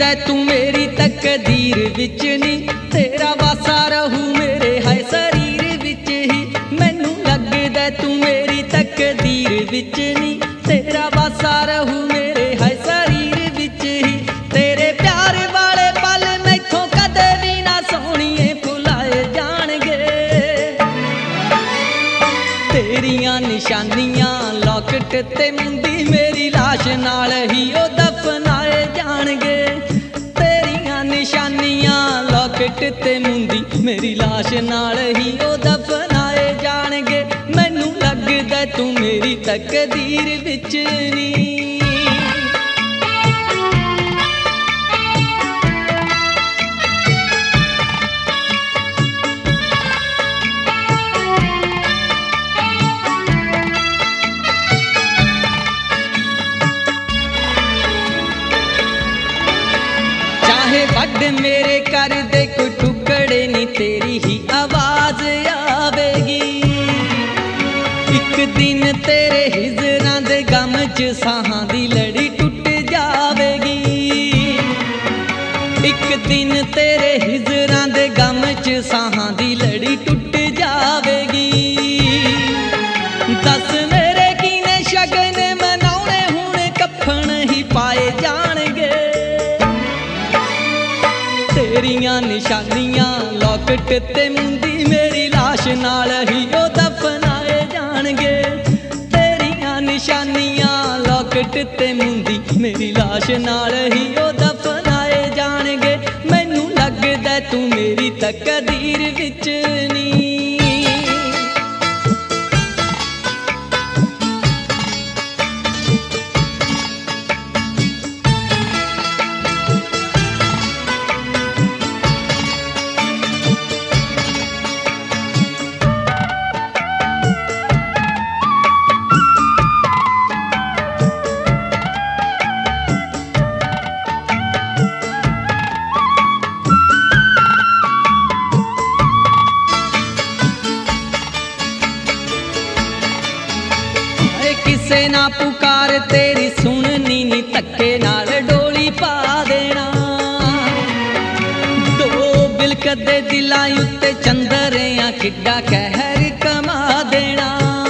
लगदा तू मेरी तकदीर विच नी, तेरा वासा रहू मेरे हाय शरीर विच ही। मैनू लगदा तू मेरी तकदीर विच नी, तेरा वासा रहू मेरे हाय शरीर विच ही। तेरे प्यार वाले पल मैथों कदे भी ना सोहणीए भुलाए जाणगे। तेरियां निशानियां लॉकेट ते मुंदी मेरी लाश नाल ही ओ दफनाए जाणगे। तेरियां निशानियां लॉकेट ते मुंदी मेरी लाश नाल ही ओ दफनाए जाणगे। मैनू लगदा तू मेरी तकदीर विच नी। वड मेरे कर दे कोई टुकड़े नी, तेरी ही आवाज आवेगी। एक दिन तेरे हिजरां दे गम च साहां दी लड़ी टुट जावेगी। एक दिन तेरे हिजरां दे गम च साहां दी लड़ी टुट जावेगी। दस मेरे कीने शगन मनाउणे हुण कफन ही पाए जाणगे। तेरियां निशानियां लॉकेट ते मुंदी मेरी लाश नाल ही ओ दफनाए जाणगे। तेरियां निशानियां लॉकेट ते मुंदी मेरी लाश नाल ही ओ दफनाए जाणगे। मैनू लगदा तू मेरी तकदीर विच नी। किसे ना पुकार तेरी सुननी नी, धक्के नाल डोली पा देना। दो बिलकदे दिलां उत्ते चंदरियां किड्डा कहर कमा देना।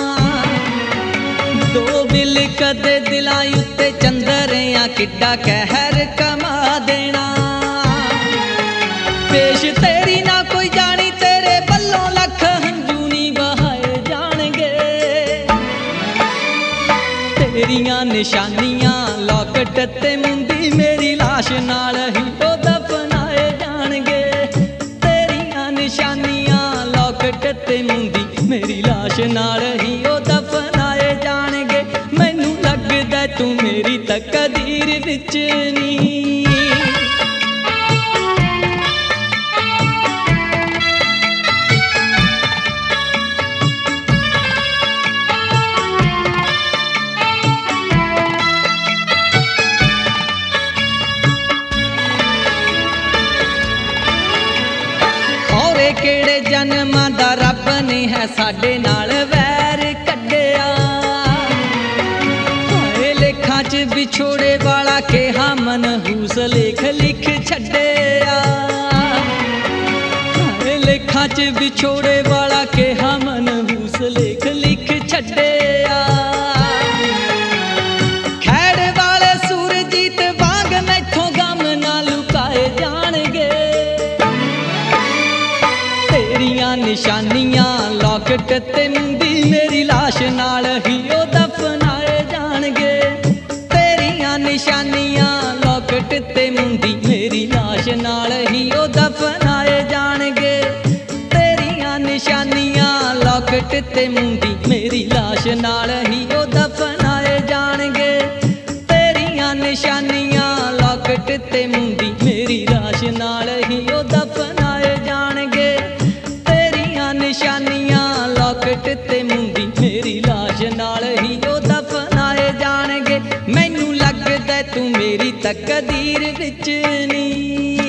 दो बिलकदे दिलां उत्ते चंदरियां किड्डा कहर कमा देना। पेश तेरी ना कोई जानी, तेरे बल्लों लख हंजू नी बहाए जाणगे। तेरियां निशानियां लॉकेट ते मुंदी मेरी लाश नाल ही ओ दफनाए जाणगे। तेरियां निशानियां लॉकेट ते मुंदी मेरी लाश नाल ही ओ दफनाए जाणगे। मैनू लगदा तू मेरी तकदीर विच नी। केड़े जन्मां दा रब ने है साडे नाल वैर कड्डिया। लेखां च विछोड़े वाला केहा मनहूस लेख लिख छड्डिया। लेखां च विछोड़े वाला केहा मनहूस लेख लिख छड्डिया। खैड़ वाले सूरजीत वांग मैथों गम ना लुकाए जाणगे। तेरियां निशानियां लॉकेट ते मुंदी मेरी लाश नाल ही ओ दफनाए जाणगे। तेरियां निशानियां लॉकेट ते मुंदी मेरी लाश नाल ही ओ दफनाए जाणगे। तेरियां निशानियां लॉकेट ते मुंदी मेरी लाश नाल ही ओ दफनाए जाणगे। तेरियां निशानियां लॉकेट ते मुंदी मेरी लाश नाल ही ओ दफनाए जाणगे। निशानियां लॉकेट ते मुंदी मेरी लाश नाल ही ओ दफनाए जाणगे। मैनू लगदा तू मेरी तकदीर विच नी।